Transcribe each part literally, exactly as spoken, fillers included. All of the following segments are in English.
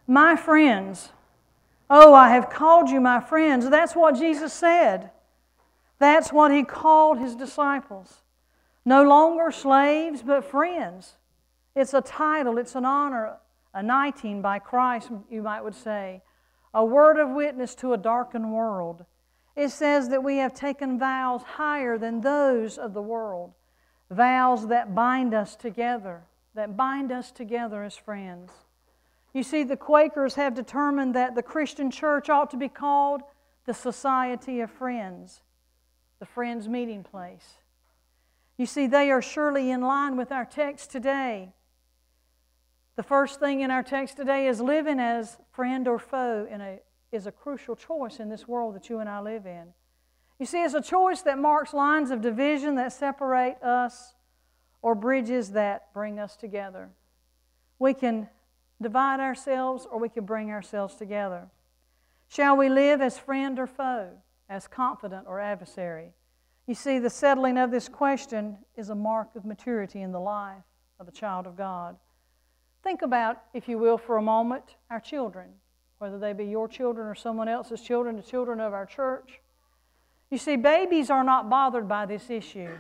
My friends. Oh, I have called you my friends. That's what Jesus said. That's what He called His disciples. No longer slaves, but friends. It's a title, it's an honor, a knighting by Christ, you might would say. A word of witness to a darkened world. It says that we have taken vows higher than those of the world. Vows that bind us together, that bind us together as friends. You see, the Quakers have determined that the Christian church ought to be called the Society of Friends, the Friends meeting place. You see, they are surely in line with our text today. The first thing in our text today is living as friend or foe in a, is a crucial choice in this world that you and I live in. You see, it's a choice that marks lines of division that separate us or bridges that bring us together. We can divide ourselves or we can bring ourselves together. Shall we live as friend or foe, as confidant or adversary? You see, the settling of this question is a mark of maturity in the life of a child of God. Think about, if you will, for a moment, our children, whether they be your children or someone else's children, the children of our church. You see, babies are not bothered by this issue,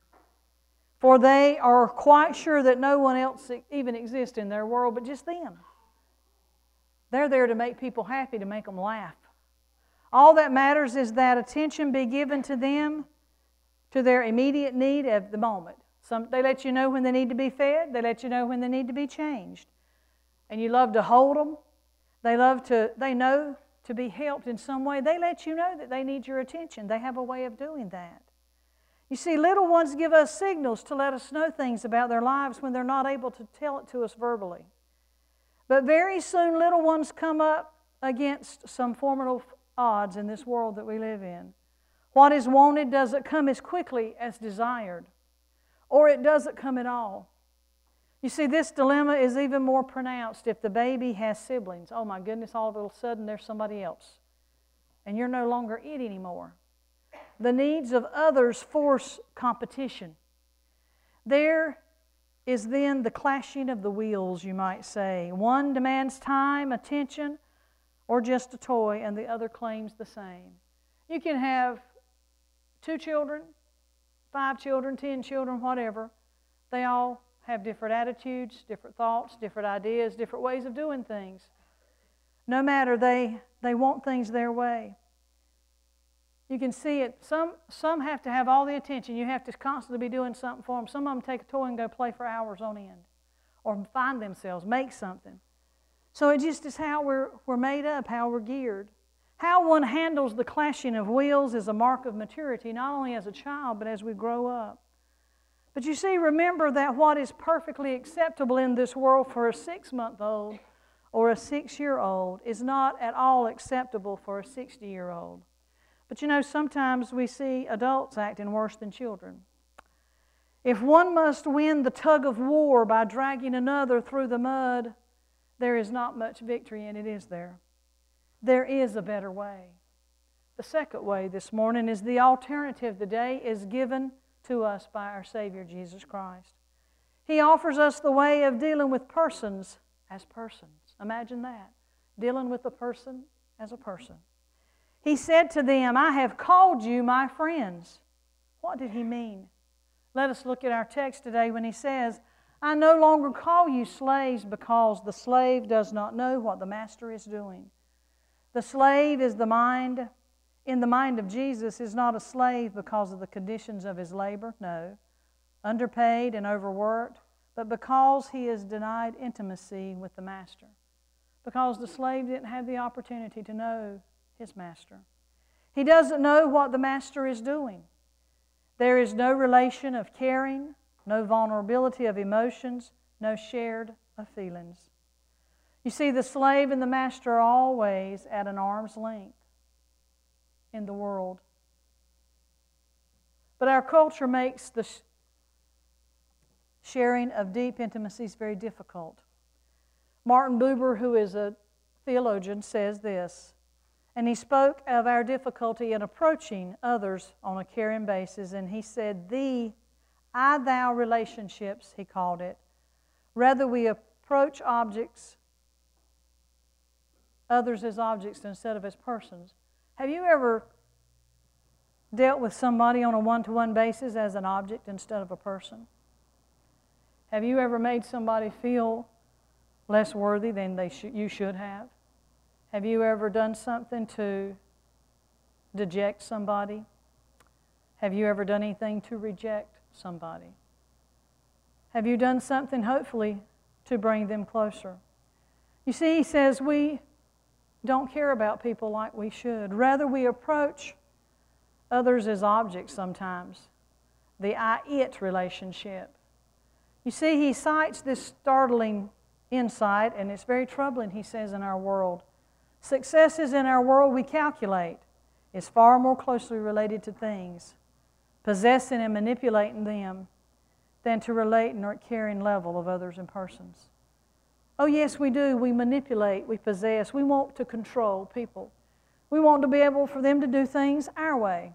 for they are quite sure that no one else even exists in their world but just them. They're there to make people happy, to make them laugh. All that matters is that attention be given to them, to their immediate need of the moment. Some, they let you know when they need to be fed. They let you know when they need to be changed. And you love to hold them. They love to, they know to be helped in some way. They let you know that they need your attention. They have a way of doing that. You see, little ones give us signals to let us know things about their lives when they're not able to tell it to us verbally. But very soon, little ones come up against some formidable odds in this world that we live in. What is wanted doesn't come as quickly as desired, or it doesn't come at all. You see, this dilemma is even more pronounced if the baby has siblings. Oh my goodness, all of a sudden there's somebody else, and you're no longer it anymore. The needs of others force competition. There is then the clashing of the wheels, you might say. One demands time, attention, or just a toy, and the other claims the same. You can have two children, five children, ten children, whatever. They all have different attitudes, different thoughts, different ideas, different ways of doing things. No matter, they, they want things their way. You can see it. Some, some have to have all the attention. You have to constantly be doing something for them. Some of them take a toy and go play for hours on end, or find themselves, make something. So it just is how we're, we're made up, how we're geared. How one handles the clashing of wheels is a mark of maturity, not only as a child, but as we grow up. But you see, remember that what is perfectly acceptable in this world for a six-month-old or a six-year-old is not at all acceptable for a sixty-year-old. But you know, sometimes we see adults acting worse than children. If one must win the tug of war by dragging another through the mud, there is not much victory in it, is there? There is a better way. The second way this morning is the alternative today is given to us by our Savior, Jesus Christ. He offers us the way of dealing with persons as persons. Imagine that. Dealing with a person as a person. He said to them, I have called you my friends. What did He mean? Let us look at our text today when He says, I no longer call you slaves because the slave does not know what the master is doing. The slave is the mind, in the mind of Jesus, is not a slave because of the conditions of his labor, no, underpaid and overworked, but because he is denied intimacy with the master, because the slave didn't have the opportunity to know his master. He doesn't know what the master is doing. There is no relation of caring, no vulnerability of emotions, no shared of feelings. You see, the slave and the master are always at an arm's length in the world. But our culture makes the sharing of deep intimacies very difficult. Martin Buber, who is a theologian, says this, and he spoke of our difficulty in approaching others on a caring basis, and he said, the I-thou relationships, he called it. Rather, we approach objects others as objects instead of as persons. Have you ever dealt with somebody on a one-to-one basis as an object instead of a person? Have you ever made somebody feel less worthy than they sh- you should have? Have you ever done something to deject somebody? Have you ever done anything to reject somebody? Have you done something, hopefully, to bring them closer? You see, he says we don't care about people like we should. Rather, we approach others as objects sometimes. The I-it relationship. You see, he cites this startling insight, and it's very troubling, he says, in our world. Successes in our world we calculate is far more closely related to things, possessing and manipulating them, than to relating or caring level of others and persons. Oh yes, we do. We manipulate, we possess. We want to control people. We want to be able for them to do things our way.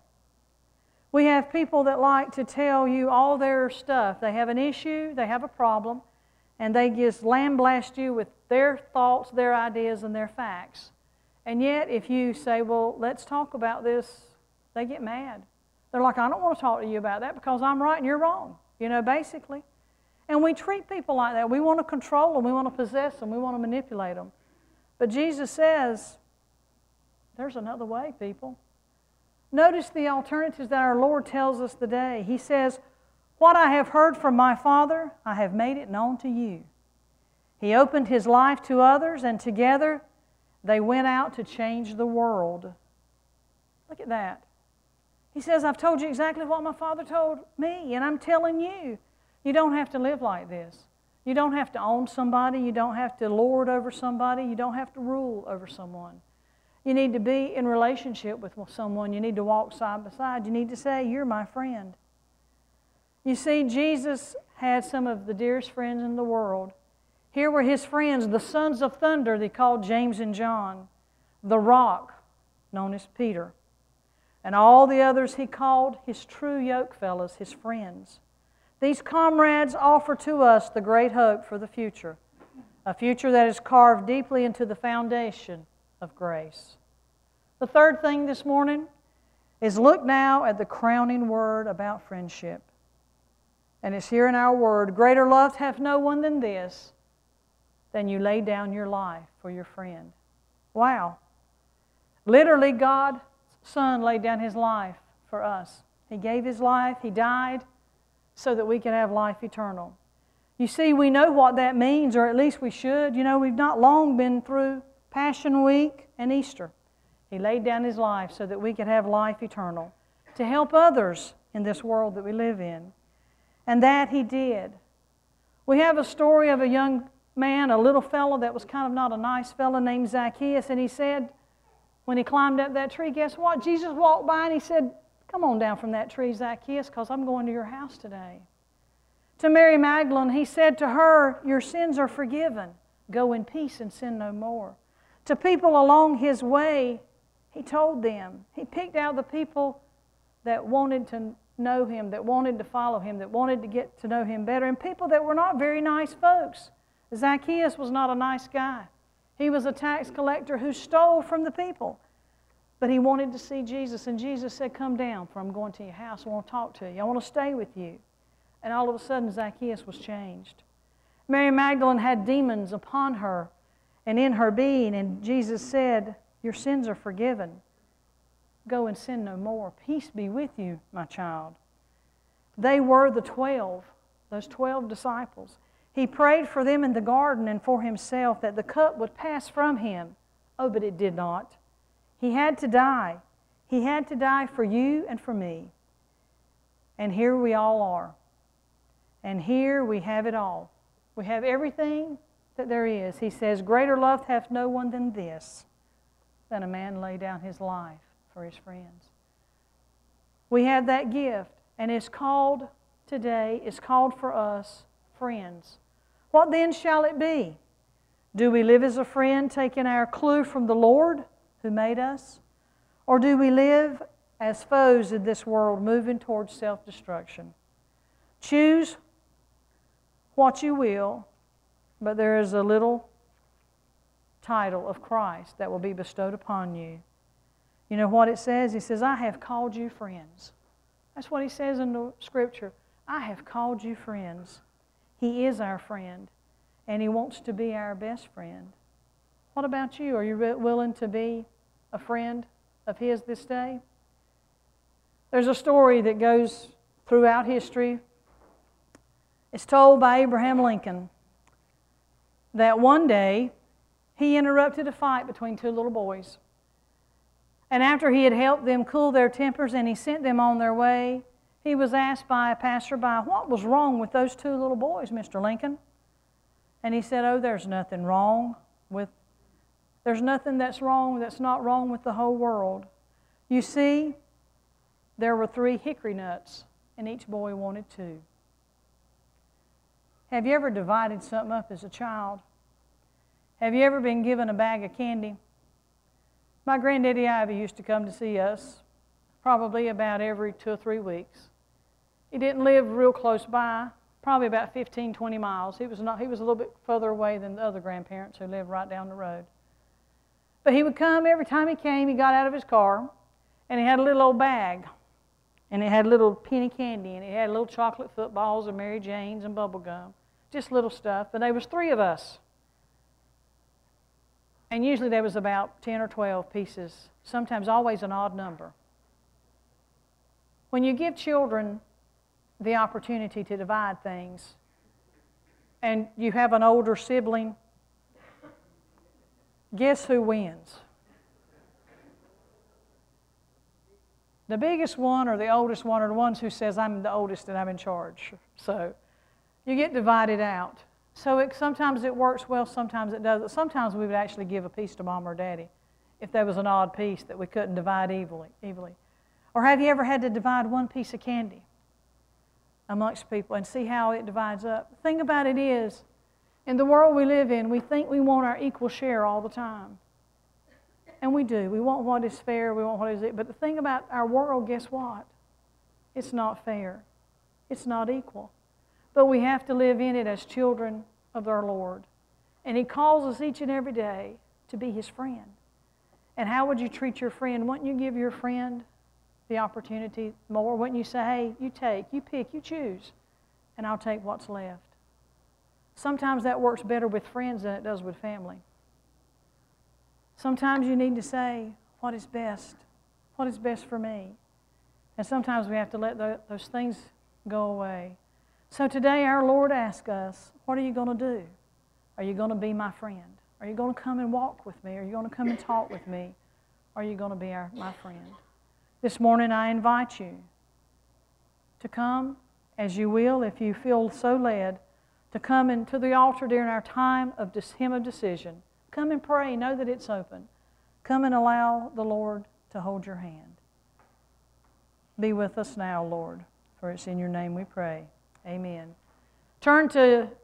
We have people that like to tell you all their stuff. They have an issue, they have a problem, and they just lambaste you with their thoughts, their ideas, and their facts. And yet, if you say, well, let's talk about this, they get mad. They're like, I don't want to talk to you about that because I'm right and you're wrong, you know, basically. And we treat people like that. We want to control them, we want to possess them, we want to manipulate them. But Jesus says, there's another way, people. Notice the alternatives that our Lord tells us today. He says, what I have heard from my Father, I have made it known to you. He opened His life to others, and together they went out to change the world. Look at that. He says, I've told you exactly what my Father told me, and I'm telling you, you don't have to live like this. You don't have to own somebody. You don't have to lord over somebody. You don't have to rule over someone. You need to be in relationship with someone. You need to walk side by side. You need to say, you're my friend. You see, Jesus had some of the dearest friends in the world. Here were His friends, the sons of thunder, they called James and John, the rock, known as Peter, and all the others He called His true yoke fellows, His friends. These comrades offer to us the great hope for the future, a future that is carved deeply into the foundation of grace. The third thing this morning is look now at the crowning word about friendship. And it's here in our word, greater love hath no one than this, than you lay down your life for your friend. Wow. Literally, God's Son laid down His life for us. He gave His life, He died, so that we can have life eternal. You see, we know what that means, or at least we should. You know, we've not long been through Passion Week and Easter. He laid down His life so that we could have life eternal, to help others in this world that we live in. And that He did. We have a story of a young man, a little fellow that was kind of not a nice fellow named Zacchaeus, and he said, when he climbed up that tree, guess what? Jesus walked by and He said, come on down from that tree, Zacchaeus, because I'm going to your house today. To Mary Magdalene, He said to her, your sins are forgiven. Go in peace and sin no more. To people along His way, He told them. He picked out the people that wanted to know Him, that wanted to follow Him, that wanted to get to know Him better, and people that were not very nice folks. Zacchaeus was not a nice guy. He was a tax collector who stole from the people. But he wanted to see Jesus, and Jesus said, come down, for I'm going to your house. I want to talk to you. I want to stay with you. And all of a sudden, Zacchaeus was changed. Mary Magdalene had demons upon her and in her being, and Jesus said, your sins are forgiven. Go and sin no more. Peace be with you, my child. They were the twelve, those twelve disciples. He prayed for them in the garden and for Himself that the cup would pass from Him. Oh, but it did not. He had to die. He had to die for you and for me. And here we all are. And here we have it all. We have everything that there is. He says, greater love hath no one than this, than a man lay down his life for his friends. We have that gift, and it's called today, it's called for us friends. What then shall it be? Do we live as a friend, taking our clue from the Lord who made us? Or do we live as foes in this world, moving towards self-destruction? Choose what you will, but there is a little title of Christ that will be bestowed upon you. You know what it says? He says, I have called you friends. That's what he says in the Scripture. I have called you friends. He is our friend, and He wants to be our best friend. What about you? Are you willing to be a friend of His this day? There's a story that goes throughout history. It's told by Abraham Lincoln that one day he interrupted a fight between two little boys. And after he had helped them cool their tempers and he sent them on their way, he was asked by a passerby, what was wrong with those two little boys, Mister Lincoln? And he said, oh, there's nothing wrong with, there's nothing that's wrong that's not wrong with the whole world. You see, there were three hickory nuts, and each boy wanted two. Have you ever divided something up as a child? Have you ever been given a bag of candy? My granddaddy Ivy used to come to see us probably about every two or three weeks. He didn't live real close by, probably about fifteen, twenty miles. He was, not, he was a little bit further away than the other grandparents who lived right down the road. But he would come, every time he came, he got out of his car, and he had a little old bag. And it had little penny candy, and it had little chocolate footballs and Mary Janes and bubble gum. Just little stuff. But there was three of us. And usually there was about ten or twelve pieces, sometimes always an odd number. When you give children the opportunity to divide things, and you have an older sibling, guess who wins? The biggest one or the oldest one are the ones who says, I'm the oldest and I'm in charge. So you get divided out. So it, sometimes it works well, sometimes it doesn't. Sometimes we would actually give a piece to Mom or Daddy if there was an odd piece that we couldn't divide evenly. evenly. Or have you ever had to divide one piece of candy amongst people and see how it divides up? The thing about it is, in the world we live in, we think we want our equal share all the time. And we do. We want what is fair. We want what is it. But the thing about our world, guess what? It's not fair. It's not equal. But we have to live in it as children of our Lord. And He calls us each and every day to be His friend. And how would you treat your friend? Wouldn't you give your friend the opportunity more? Wouldn't you say, hey, you take, you pick, you choose, and I'll take what's left? Sometimes that works better with friends than it does with family. Sometimes you need to say, what is best? What is best for me? And sometimes we have to let the, those things go away. So today our Lord asks us, what are you going to do? Are you going to be my friend? Are you going to come and walk with me? Are you going to come and talk with me? Are you going to be our, my friend? This morning I invite you to come as you will, if you feel so led, to come into the altar during our time of this hymn of decision. Come and pray. Know that it's open. Come and allow the Lord to hold your hand. Be with us now, Lord, for it's in your name we pray. Amen. Turn to